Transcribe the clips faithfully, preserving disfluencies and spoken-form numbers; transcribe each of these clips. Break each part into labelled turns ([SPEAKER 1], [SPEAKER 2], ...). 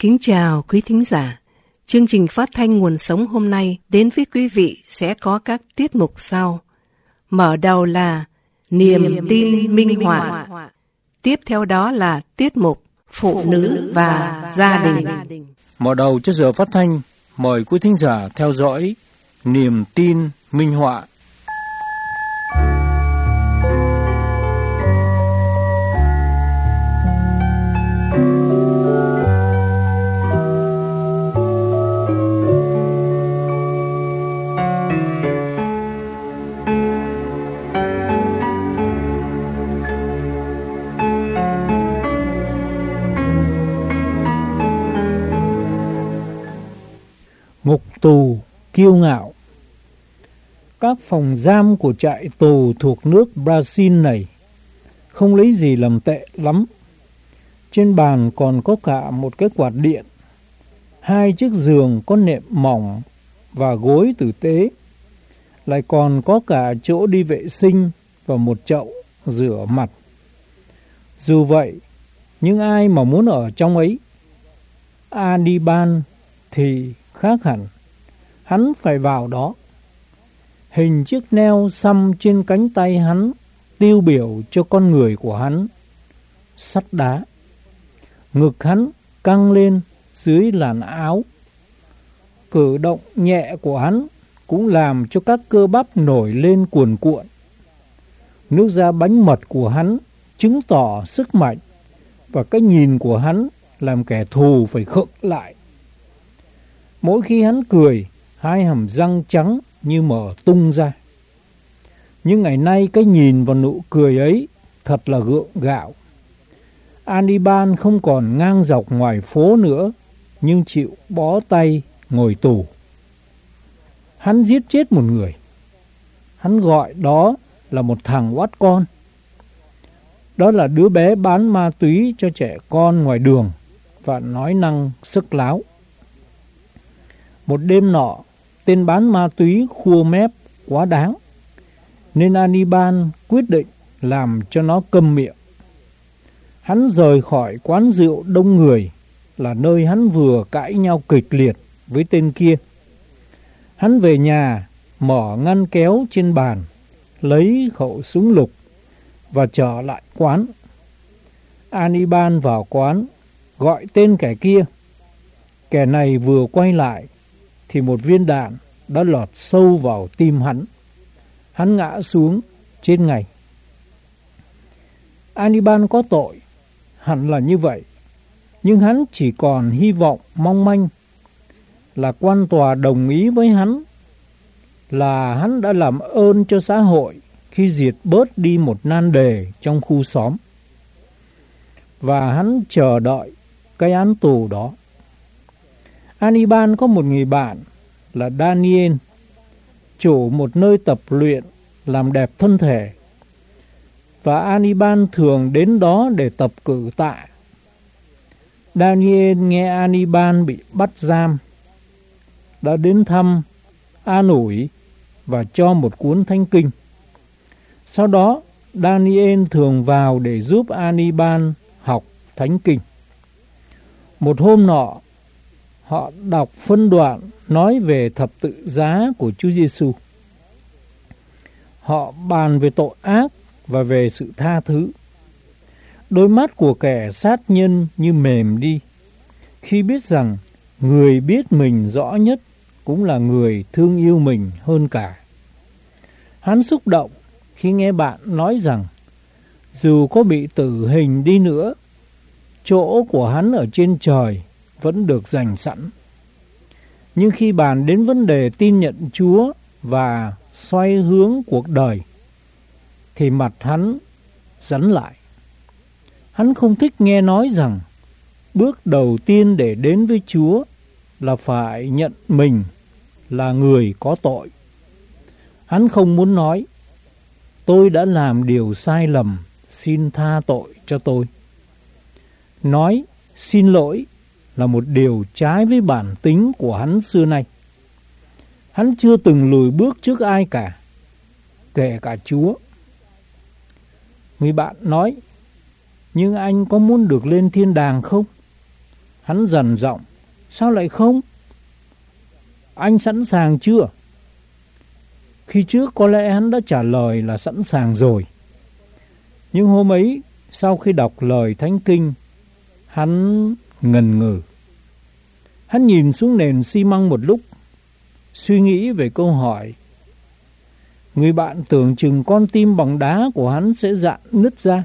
[SPEAKER 1] Kính chào quý thính giả. Chương trình phát thanh Nguồn Sống hôm nay đến với quý vị sẽ có các tiết mục sau. Mở đầu là Niềm, Niềm tin, tin minh họa. Tiếp theo đó là tiết mục Phụ nữ và gia đình.
[SPEAKER 2] Mở đầu cho giờ phát thanh, mời quý thính giả theo dõi Niềm tin minh họa.
[SPEAKER 3] Ngục tù kiêu ngạo. Các phòng giam của trại tù thuộc nước Brazil này không lấy gì làm tệ lắm. Trên bàn còn có cả một cái quạt điện, hai chiếc giường có nệm mỏng và gối tử tế, lại còn có cả chỗ đi vệ sinh và một chậu rửa mặt. Dù vậy, nhưng ai mà muốn ở trong ấy? Hannibal thì khác hẳn, hắn phải vào đó. Hình chiếc neo xăm trên cánh tay hắn tiêu biểu cho con người của hắn, sắt đá. Ngực hắn căng lên dưới làn áo. Cử động nhẹ của hắn cũng làm cho các cơ bắp nổi lên cuồn cuộn. Nước da bánh mật của hắn chứng tỏ sức mạnh, và cái nhìn của hắn làm kẻ thù phải khựng lại. Mỗi khi hắn cười, hai hàm răng trắng như mở tung ra. Nhưng ngày nay cái nhìn vào nụ cười ấy thật là gượng gạo. Hannibal không còn ngang dọc ngoài phố nữa, nhưng chịu bó tay ngồi tù. Hắn giết chết một người. Hắn gọi đó là một thằng oát con. Đó là đứa bé bán ma túy cho trẻ con ngoài đường và nói năng sức láo. Một đêm nọ, tên bán ma túy khua mép quá đáng, nên Hannibal quyết định làm cho nó câm miệng. Hắn rời khỏi quán rượu đông người, là nơi hắn vừa cãi nhau kịch liệt với tên kia. Hắn về nhà, mở ngăn kéo trên bàn, lấy khẩu súng lục và trở lại quán. Hannibal vào quán, gọi tên kẻ kia. Kẻ này vừa quay lại thì một viên đạn đã lọt sâu vào tim hắn. Hắn ngã xuống chết ngay. Hannibal có tội, hẳn là như vậy. Nhưng hắn chỉ còn hy vọng mong manh là quan tòa đồng ý với hắn, là hắn đã làm ơn cho xã hội khi diệt bớt đi một nan đề trong khu xóm. Và hắn chờ đợi cái án tù đó. Hannibal có một người bạn là Daniel, chủ một nơi tập luyện làm đẹp thân thể. Và Hannibal thường đến đó để tập cử tạ. Daniel nghe Hannibal bị bắt giam, đã đến thăm, an ủi và cho một cuốn thánh kinh. Sau đó, Daniel thường vào để giúp Hannibal học thánh kinh. Một hôm nọ, họ đọc phân đoạn nói về thập tự giá của Chúa Giêsu. Họ bàn về tội ác và về sự tha thứ. Đôi mắt của kẻ sát nhân như mềm đi khi biết rằng người biết mình rõ nhất cũng là người thương yêu mình hơn cả. Hắn xúc động khi nghe bạn nói rằng dù có bị tử hình đi nữa, chỗ của hắn ở trên trời vẫn được dành sẵn. Nhưng khi bàn đến vấn đề tin nhận Chúa và xoay hướng cuộc đời, thì mặt hắn rắn lại. Hắn không thích nghe nói rằng bước đầu tiên để đến với Chúa là phải nhận mình là người có tội. Hắn không muốn nói, tôi đã làm điều sai lầm, xin tha tội cho tôi. Nói xin lỗi là một điều trái với bản tính của hắn xưa nay. Hắn chưa từng lùi bước trước ai cả, kể cả Chúa. Người bạn nói, nhưng anh có muốn được lên thiên đàng không? Hắn dằn giọng: Sao lại không? Anh sẵn sàng chưa? Khi trước có lẽ hắn đã trả lời là sẵn sàng rồi. Nhưng hôm ấy, sau khi đọc lời Thánh Kinh, hắn ngần ngừ. Hắn nhìn xuống nền xi măng một lúc, suy nghĩ về câu hỏi. Người bạn tưởng chừng con tim bằng đá của hắn sẽ rạn nứt ra.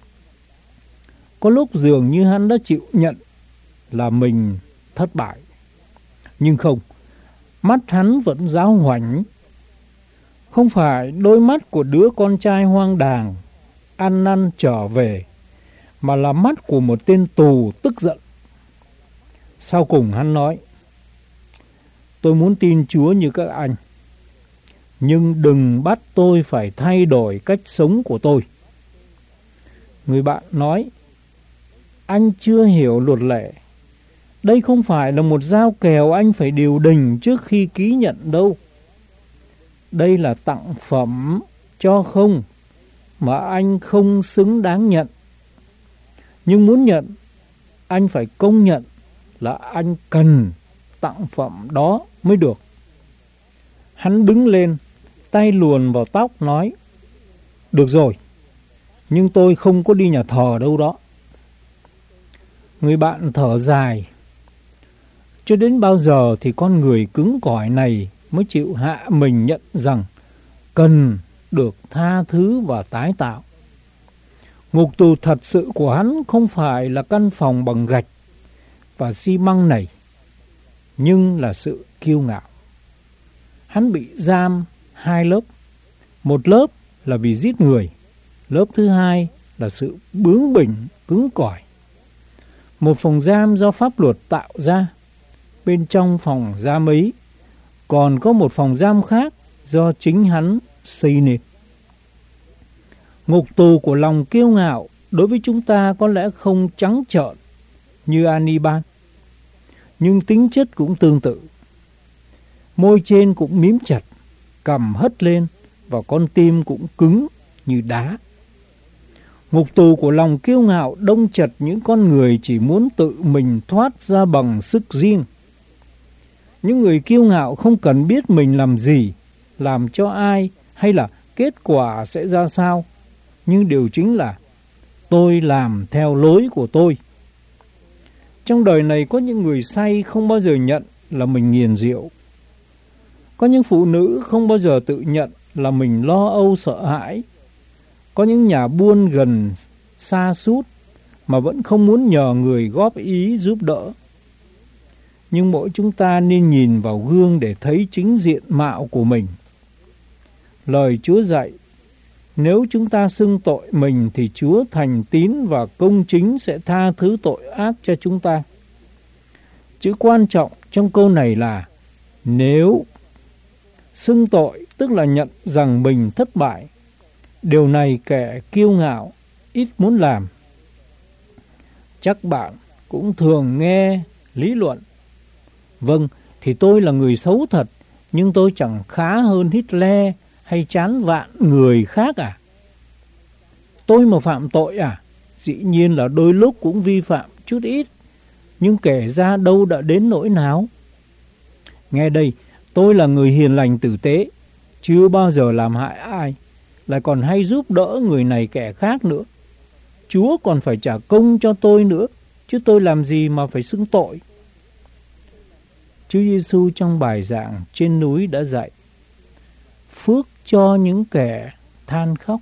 [SPEAKER 3] Có lúc dường như hắn đã chịu nhận là mình thất bại. Nhưng không, mắt hắn vẫn giáo hoảnh. Không phải đôi mắt của đứa con trai hoang đàng ăn năn trở về, mà là mắt của một tên tù tức giận. Sau cùng hắn nói: Tôi muốn tin Chúa như các anh, nhưng đừng bắt tôi phải thay đổi cách sống của tôi. Người bạn nói: Anh chưa hiểu luật lệ. Đây không phải là một giao kèo anh phải điều đình trước khi ký nhận đâu. Đây là tặng phẩm cho không mà anh không xứng đáng nhận. Nhưng muốn nhận, anh phải công nhận là anh cần tặng phẩm đó mới được. Hắn đứng lên, tay luồn vào tóc, nói: Được rồi, nhưng tôi không có đi nhà thờ đâu đó. Người bạn thở dài: Cho đến bao giờ thì con người cứng cỏi này mới chịu hạ mình nhận rằng cần được tha thứ và tái tạo. Ngục tù thật sự của hắn không phải là căn phòng bằng gạch và xi măng này, nhưng là sự kiêu ngạo. Hắn bị giam hai lớp. Một lớp là vì giết người, lớp thứ hai là sự bướng bỉnh, cứng cỏi. Một phòng giam do pháp luật tạo ra. Bên trong phòng giam ấy còn có một phòng giam khác do chính hắn xây nên. Ngục tù của lòng kiêu ngạo đối với chúng ta có lẽ không trắng trợn như Hannibal, nhưng tính chất cũng tương tự. Môi trên cũng mím chặt, cằm hất lên và con tim cũng cứng như đá. Ngục tù của lòng kiêu ngạo đông chật những con người chỉ muốn tự mình thoát ra bằng sức riêng. Những người kiêu ngạo không cần biết mình làm gì, làm cho ai hay là kết quả sẽ ra sao, nhưng điều chính là tôi làm theo lối của tôi. Trong đời này có những người say không bao giờ nhận là mình nghiền rượu. Có những phụ nữ không bao giờ tự nhận là mình lo âu sợ hãi. Có những nhà buôn gần xa sút mà vẫn không muốn nhờ người góp ý giúp đỡ. Nhưng mỗi chúng ta nên nhìn vào gương để thấy chính diện mạo của mình. Lời Chúa dạy, nếu chúng ta xưng tội mình thì Chúa thành tín và công chính sẽ tha thứ tội ác cho chúng ta. Chữ quan trọng trong câu này là nếu. Xưng tội tức là nhận rằng mình thất bại. Điều này kẻ kiêu ngạo ít muốn làm. Chắc bạn cũng thường nghe lý luận: Vâng, thì tôi là người xấu thật, nhưng tôi chẳng khá hơn Hitler hay chán vạn người khác à? Tôi mà phạm tội à? Dĩ nhiên là đôi lúc cũng vi phạm chút ít, nhưng kể ra đâu đã đến nỗi nào. Nghe đây, tôi là người hiền lành tử tế, chưa bao giờ làm hại ai, lại còn hay giúp đỡ người này kẻ khác nữa. Chúa còn phải trả công cho tôi nữa, chứ tôi làm gì mà phải xưng tội. Chúa Giêsu trong bài giảng trên núi đã dạy: phước cho những kẻ than khóc.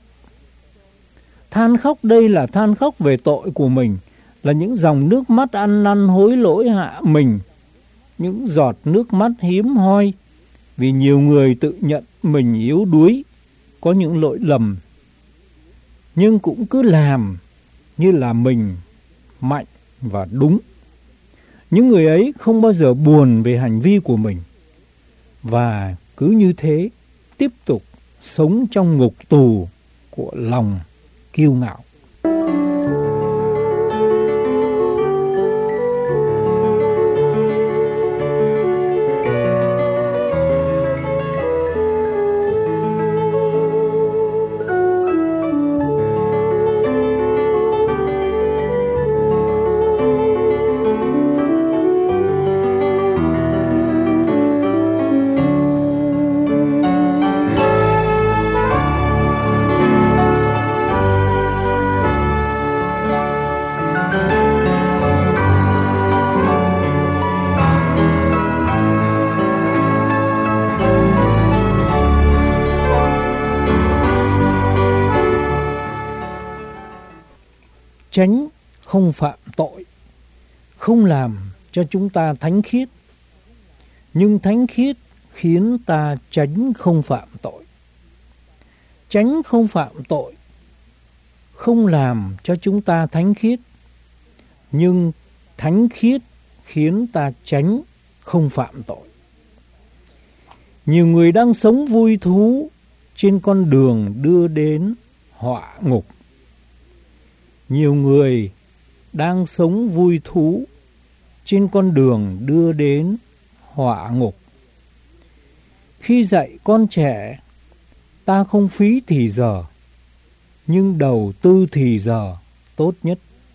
[SPEAKER 3] Than khóc đây là than khóc về tội của mình, là những dòng nước mắt ăn năn hối lỗi hạ mình, những giọt nước mắt hiếm hoi, vì nhiều người tự nhận mình yếu đuối, có những lỗi lầm, nhưng cũng cứ làm như là mình mạnh và đúng. Những người ấy không bao giờ buồn về hành vi của mình, và cứ như thế tiếp tục sống trong ngục tù của lòng kiêu ngạo. tránh không phạm tội, không làm cho chúng ta thánh khiết, nhưng thánh khiết khiến ta tránh không phạm tội. Tránh không phạm tội, không làm cho chúng ta thánh khiết, nhưng thánh khiết khiến ta tránh không phạm tội. Nhiều người đang sống vui thú trên con đường đưa đến họa ngục. Nhiều người đang sống vui thú trên con đường đưa đến họa ngục. Khi dạy con trẻ, ta không phí thì giờ, nhưng đầu tư thì giờ tốt nhất.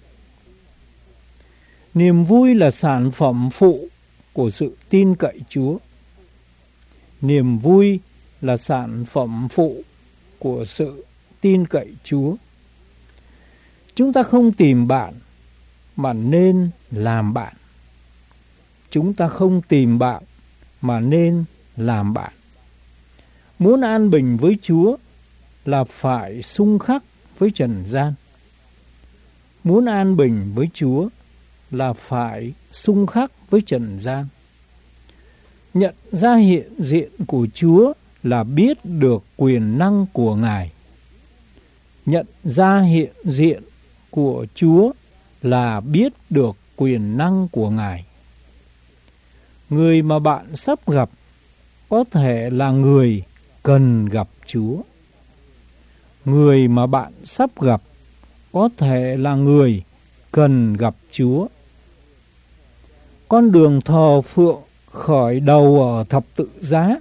[SPEAKER 3] Niềm vui là sản phẩm phụ của sự tin cậy Chúa. Niềm vui là sản phẩm phụ của sự tin cậy Chúa. Chúng ta không tìm bạn, mà nên làm bạn. Chúng ta không tìm bạn, mà nên làm bạn. Muốn an bình với Chúa là phải xung khắc với trần gian. Muốn an bình với Chúa là phải xung khắc với trần gian. Nhận ra hiện diện của Chúa là biết được quyền năng của Ngài. Nhận ra hiện diện của Chúa là biết được quyền năng của Ngài. Người mà bạn sắp gặp có thể là người cần gặp Chúa. Người mà bạn sắp gặp có thể là người cần gặp Chúa. Con đường thờ phượng khởi đầu ở thập tự giá.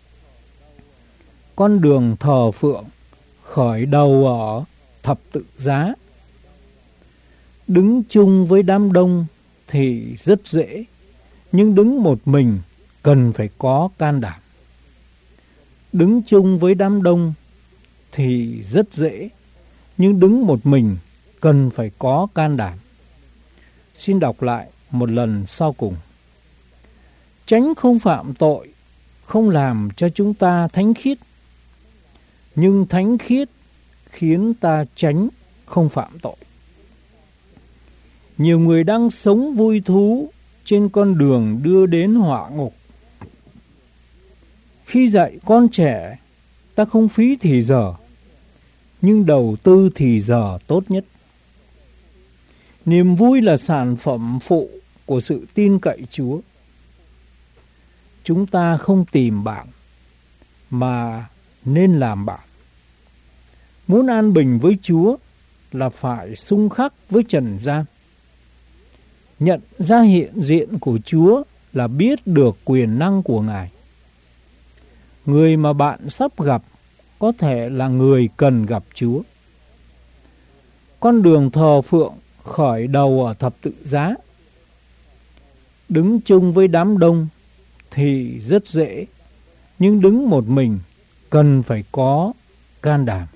[SPEAKER 3] Con đường thờ phượng khởi đầu ở thập tự giá. Đứng chung với đám đông thì rất dễ, nhưng đứng một mình cần phải có can đảm. Đứng chung với đám đông thì rất dễ, nhưng đứng một mình cần phải có can đảm. Xin đọc lại một lần sau cùng. Tránh không phạm tội, không làm cho chúng ta thánh khiết, nhưng thánh khiết khiến ta tránh không phạm tội. Nhiều người đang sống vui thú trên con đường đưa đến họa ngục. Khi dạy con trẻ, ta không phí thì giờ, nhưng đầu tư thì giờ tốt nhất. Niềm vui là sản phẩm phụ của sự tin cậy Chúa. Chúng ta không tìm bạn, mà nên làm bạn. Muốn an bình với Chúa là phải xung khắc với trần gian. Nhận ra hiện diện của Chúa là biết được quyền năng của Ngài. Người mà bạn sắp gặp có thể là người cần gặp Chúa. Con đường thờ phượng khởi đầu ở thập tự giá. Đứng chung với đám đông thì rất dễ, nhưng đứng một mình cần phải có can đảm.